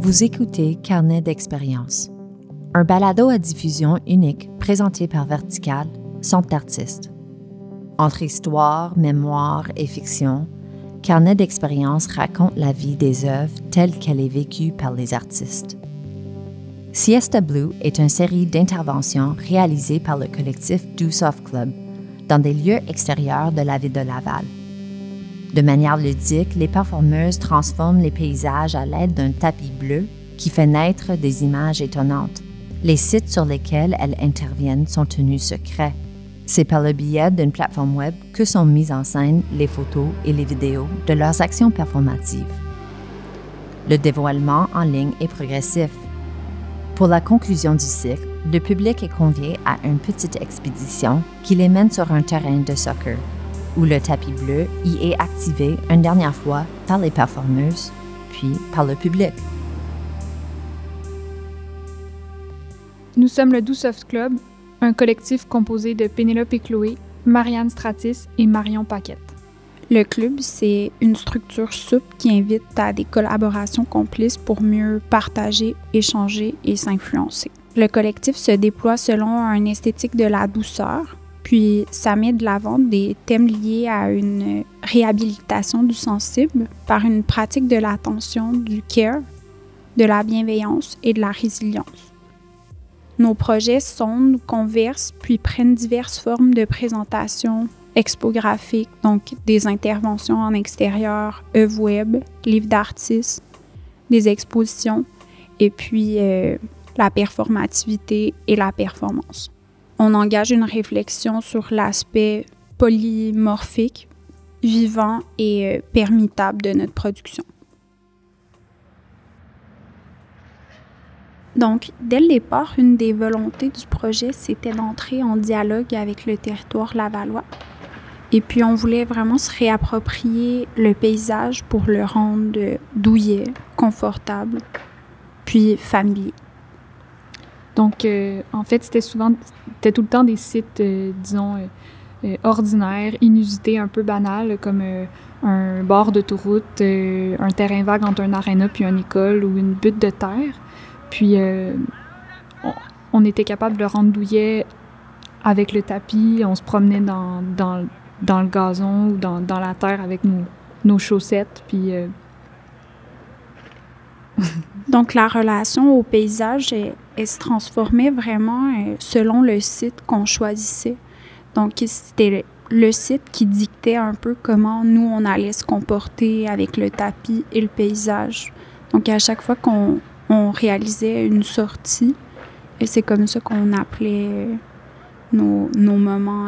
Vous écoutez Carnet d'expérience, un balado à diffusion unique présenté par Vertical, Centre d'artistes. Entre histoire, mémoire et fiction, Carnet d'expérience raconte la vie des œuvres telle qu'elle est vécue par les artistes. Siesta Blue est une série d'interventions réalisées par le collectif Do Soft Club dans des lieux extérieurs de la ville de Laval. De manière ludique, les performeuses transforment les paysages à l'aide d'un tapis bleu qui fait naître des images étonnantes. Les sites sur lesquels elles interviennent sont tenus secrets. C'est par le biais d'une plateforme web que sont mises en scène les photos et les vidéos de leurs actions performatives. Le dévoilement en ligne est progressif. Pour la conclusion du cycle, le public est convié à une petite expédition qui les mène sur un terrain de soccer, où le tapis bleu y est activé une dernière fois par les performeuses, puis par le public. Nous sommes le Do Soft Club, un collectif composé de Pénélope et Chloé, Marianne Stratis et Marion Paquette. Le club, c'est une structure souple qui invite à des collaborations complices pour mieux partager, échanger et s'influencer. Le collectif se déploie selon une esthétique de la douceur, puis ça met de l'avant des thèmes liés à une réhabilitation du sensible par une pratique de l'attention, du care, de la bienveillance et de la résilience. Nos projets sondent, conversent, puis prennent diverses formes de présentation, expographiques, donc des interventions en extérieur, œuvres web, livres d'artistes, des expositions, et puis la performativité et la performance. On engage une réflexion sur l'aspect polymorphique, vivant et permutable de notre production. Donc, dès le départ, une des volontés du projet, c'était d'entrer en dialogue avec le territoire lavallois. Et puis, on voulait vraiment se réapproprier le paysage pour le rendre douillet, confortable, puis familier. Donc, en fait, c'était tout le temps des sites, ordinaires, inusités, un peu banals, comme un bord d'autoroute, un terrain vague entre un aréna puis une école ou une butte de terre. Puis, on était capable de le rendre douillet avec le tapis. On se promenait dans le gazon ou dans la terre avec nos chaussettes. Puis, Donc, la relation au paysage, elle se transformait vraiment selon le site qu'on choisissait. Donc, c'était le site qui dictait un peu comment nous, on allait se comporter avec le tapis et le paysage. Donc, à chaque fois qu'on réalisait une sortie, et c'est comme ça qu'on appelait nos moments.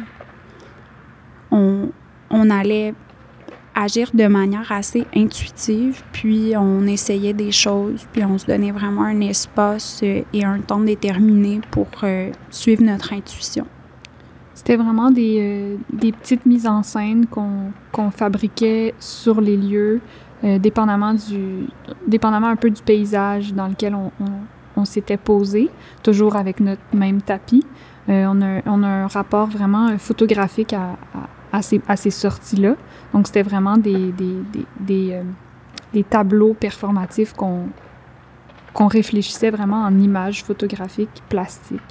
On allait agir de manière assez intuitive, puis on essayait des choses, puis on se donnait vraiment un espace et un temps déterminé pour suivre notre intuition. C'était vraiment des petites mises en scène qu'on fabriquait sur les lieux, dépendamment un peu du paysage dans lequel on s'était posé, toujours avec notre même tapis. On a un rapport vraiment photographique à ces sorties-là. Donc, c'était vraiment des tableaux performatifs qu'on réfléchissait vraiment en images photographiques plastiques.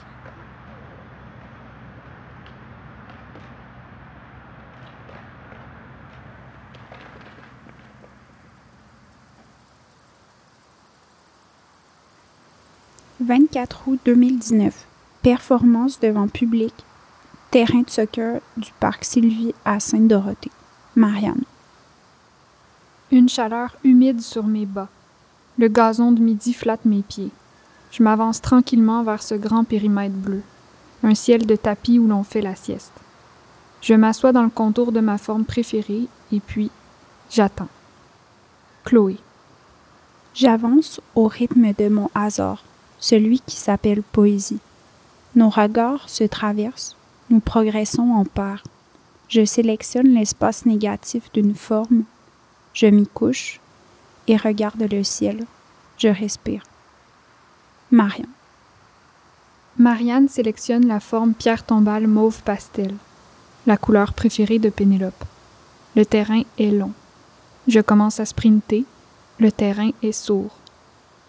« 24 août 2019. Performance devant public. Terrain de soccer du parc Sylvie à Sainte-Dorothée. Marianne. Une chaleur humide sur mes bas. Le gazon de midi flatte mes pieds. Je m'avance tranquillement vers ce grand périmètre bleu. Un ciel de tapis où l'on fait la sieste. Je m'assois dans le contour de ma forme préférée et puis j'attends. Chloé. J'avance au rythme de mon hasard, celui qui s'appelle poésie. Nos regards se traversent, nous progressons en paires. Je sélectionne l'espace négatif d'une forme, je m'y couche et regarde le ciel. Je respire. Marianne. Marianne sélectionne la forme pierre tombale mauve pastel, la couleur préférée de Pénélope. Le terrain est long. Je commence à sprinter. Le terrain est sourd.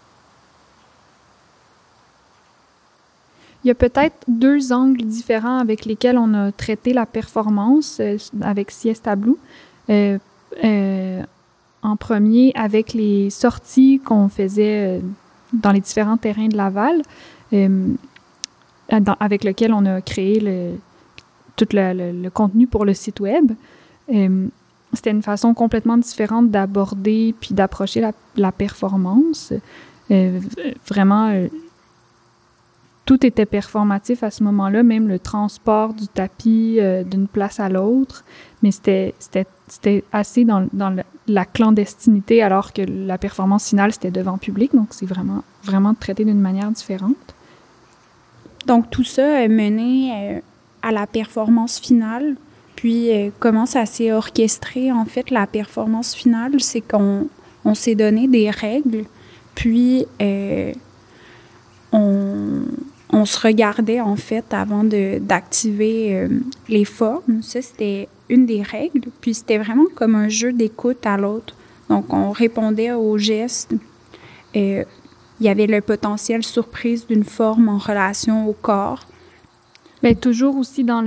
Il y a peut-être 2 angles différents avec lesquels on a traité la performance avec Siesta Blue. En premier, avec les sorties qu'on faisait dans les différents terrains de Laval, avec lequel on a créé tout le contenu pour le site web. C'était une façon complètement différente d'aborder puis d'approcher la performance. Vraiment, tout était performatif à ce moment-là, même le transport du tapis d'une place à l'autre, mais c'était assez dans la clandestinité, alors que la performance finale, c'était devant public, donc c'est vraiment traité d'une manière différente. Donc, tout ça a mené à la performance finale. Puis, comment ça s'est orchestré, en fait, la performance finale? C'est qu'on s'est donné des règles, puis on se regardait, en fait, avant d'activer les formes. Ça, c'était une des règles. Puis, c'était vraiment comme un jeu d'écoute à l'autre. Donc, on répondait aux gestes. Il y avait le potentiel surprise d'une forme en relation au corps. Bien, toujours aussi dans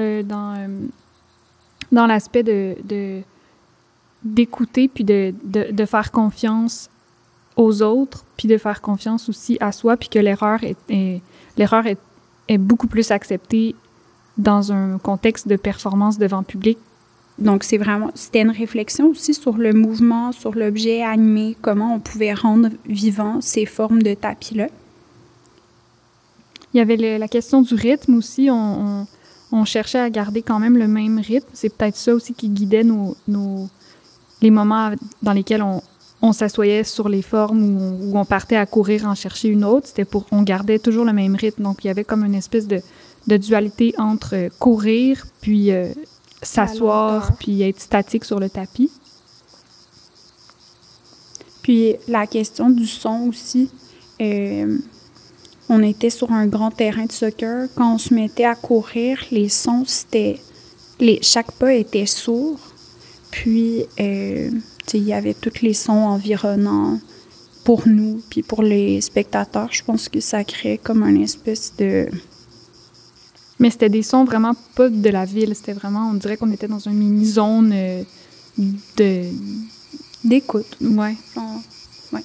l'aspect d'écouter puis de faire confiance aux autres, puis de faire confiance aussi à soi, puis que l'erreur est beaucoup plus acceptée dans un contexte de performance devant public. Donc, c'était une réflexion aussi sur le mouvement, sur l'objet animé, comment on pouvait rendre vivant ces formes de tapis-là. Il y avait la question du rythme aussi. On cherchait à garder quand même le même rythme. C'est peut-être ça aussi qui guidait les moments dans lesquels on s'assoyait sur les formes ou on partait à courir en chercher une autre. On gardait toujours le même rythme. Donc, il y avait comme une espèce de dualité entre courir, puis s'asseoir, puis être statique sur le tapis. Puis, la question du son aussi. On était sur un grand terrain de soccer. Quand on se mettait à courir, les sons, chaque pas était sourd. Puis, il y avait tous les sons environnants pour nous, puis pour les spectateurs. Je pense que ça créait comme une espèce de... Mais c'était des sons vraiment pas de la ville. C'était vraiment, on dirait qu'on était dans une mini-zone d'écoute. Ouais. Ouais.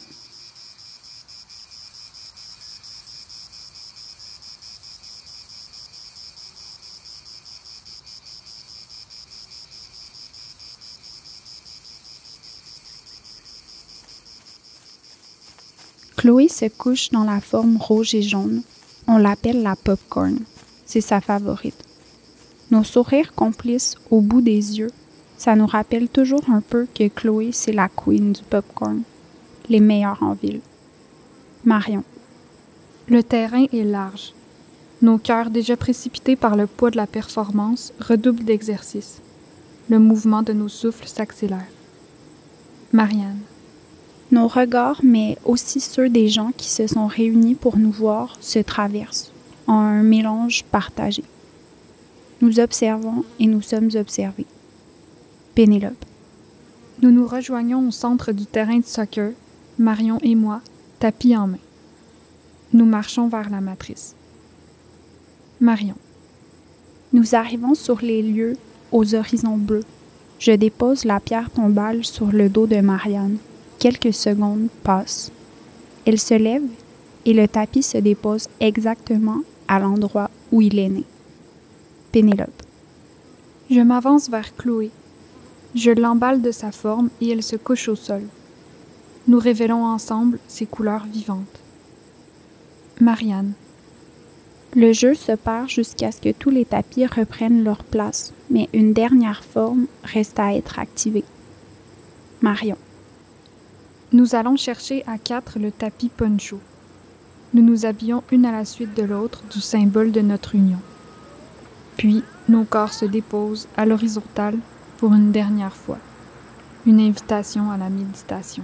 Chloé se couche dans la forme rouge et jaune. On l'appelle la popcorn. C'est sa favorite. Nos sourires complices au bout des yeux, ça nous rappelle toujours un peu que Chloé, c'est la queen du popcorn. Les meilleurs en ville. Marion. Le terrain est large. Nos cœurs déjà précipités par le poids de la performance redoublent d'exercice. Le mouvement de nos souffles s'accélère. Marianne. Nos regards, mais aussi ceux des gens qui se sont réunis pour nous voir, se traversent, en un mélange partagé. Nous observons et nous sommes observés. Pénélope. Nous nous rejoignons au centre du terrain de soccer, Marion et moi, tapis en main. Nous marchons vers la matrice. Marion. Nous arrivons sur les lieux aux horizons bleus. Je dépose la pierre tombale sur le dos de Marianne. Quelques secondes passent. Elle se lève et le tapis se dépose exactement à l'endroit où il est né. Pénélope. Je m'avance vers Chloé. Je l'emballe de sa forme et elle se couche au sol. Nous révélons ensemble ses couleurs vivantes. Marianne. Le jeu se perd jusqu'à ce que tous les tapis reprennent leur place, mais une dernière forme reste à être activée. Marion. Nous allons chercher à 4 le tapis poncho. Nous nous habillons une à la suite de l'autre du symbole de notre union. Puis, nos corps se déposent à l'horizontale pour une dernière fois. Une invitation à la méditation.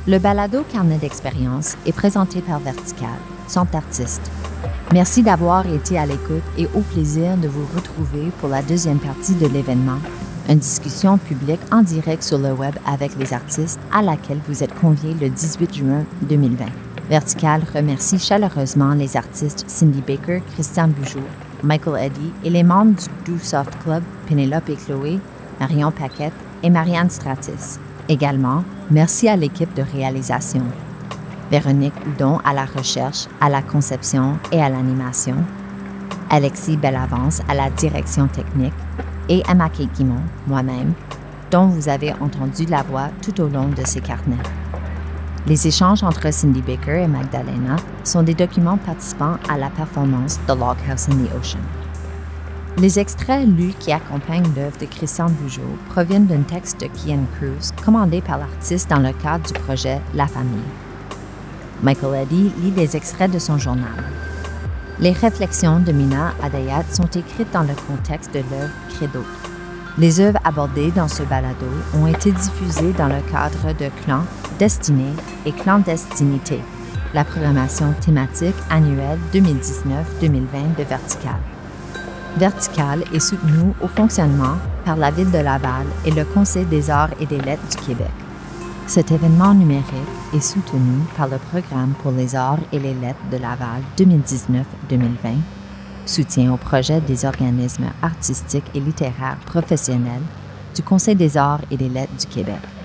Le balado Carnet d'expérience est présenté par Vertical, Centre d'artistes. Merci d'avoir été à l'écoute et au plaisir de vous retrouver pour la deuxième partie de l'événement, une discussion publique en direct sur le web avec les artistes à laquelle vous êtes conviés le 18 juin 2020. Vertical remercie chaleureusement les artistes Cindy Baker, Christian Bugeaud, Michael Eddy et les membres du Do Soft Club, Pénélope et Chloé, Marion Paquette et Marianne Stratis. Également, merci à l'équipe de réalisation. Véronique Houdon à la recherche, à la conception et à l'animation, Alexis Bellavance à la direction technique et Emma Kekimon, moi-même, dont vous avez entendu la voix tout au long de ces carnets. Les échanges entre Cindy Baker et Magdalena sont des documents participants à la performance The Log House in the Ocean. Les extraits lus qui accompagnent l'œuvre de Christian Bugeaud proviennent d'un texte de Kian Cruz commandé par l'artiste dans le cadre du projet La Famille. Michael Eddy lit des extraits de son journal. Les réflexions de Mina Adayat sont écrites dans le contexte de l'œuvre Credo. Les œuvres abordées dans ce balado ont été diffusées dans le cadre de Clan, Destinée et Clandestinité, la programmation thématique annuelle 2019-2020 de Vertical. Vertical est soutenu au fonctionnement par la Ville de Laval et le Conseil des arts et des lettres du Québec. Cet événement numérique est soutenu par le Programme pour les arts et les lettres de Laval 2019-2020, soutien au projet des organismes artistiques et littéraires professionnels du Conseil des arts et des lettres du Québec.